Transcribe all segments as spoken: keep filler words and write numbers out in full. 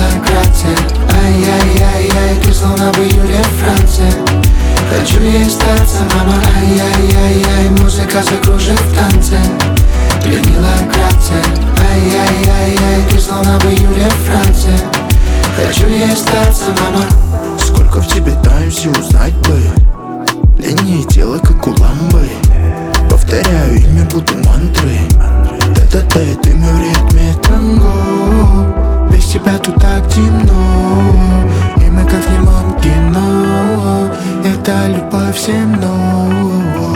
милая Грация. Ай-яй-яй-яй, ты словно бы Юлия Франция. Хочу ей статься, мама, ай-яй-яй-яй, музыка закружит в танце. Блин, милая Грация. Ай-яй-яй-яй, ты словно бы Юлия Франция. Хочу ей статься, мама. Сколько в тебе таемся, узнать бы. Линии тела, как у ламбы. Повторяю имя, буду мантры. Та-та-та, ты мой в ритме танго. Без тебя тут так темно, и мы как в немом кино. Это любовь земно.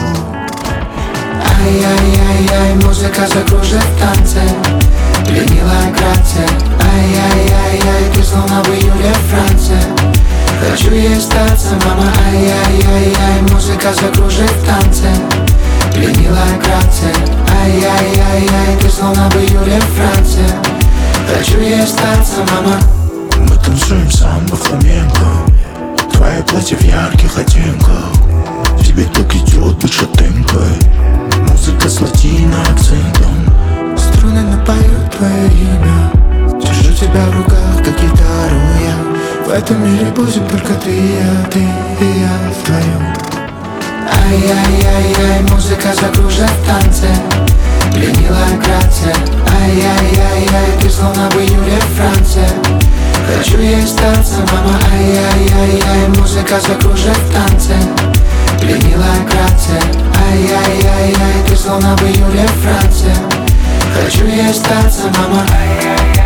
Ай-яй-яй-яй, музыка закружит в танце. Блин, милая Грация. Ай-яй-яй-яй, ты словно бы Юлия Франция. Хочу ей статься, мама, ай-яй-яй-яй, музыка закружит в танце. Блин, милая Грация. Ай-яй-яй-яй, ты словно бы Юлия Франция. Хочу ей статься, мама. Мы танцуем самбо фламенко. Твое платье в ярких оттенках. Тебе так идет быть шатенкой. Музыка с латино-акцентом. Струны напоют твое имя. Держу тебя в руках, как гитару я. В этом мире будем только ты и я, ты и я вдвоем. Ай-яй-яй-яй, музыка закружит в танце. Блин, милая Грация. Ай-яй-яй-яй, ты словно бы Юлия Франция. Хочу ей статься, мама, ай-яй-яй-яй, музыка закружит в танце. Блин, милая Грация. Ай-яй-яй-яй, ты словно бы Юлия Франция. Хочу ей статься, мама.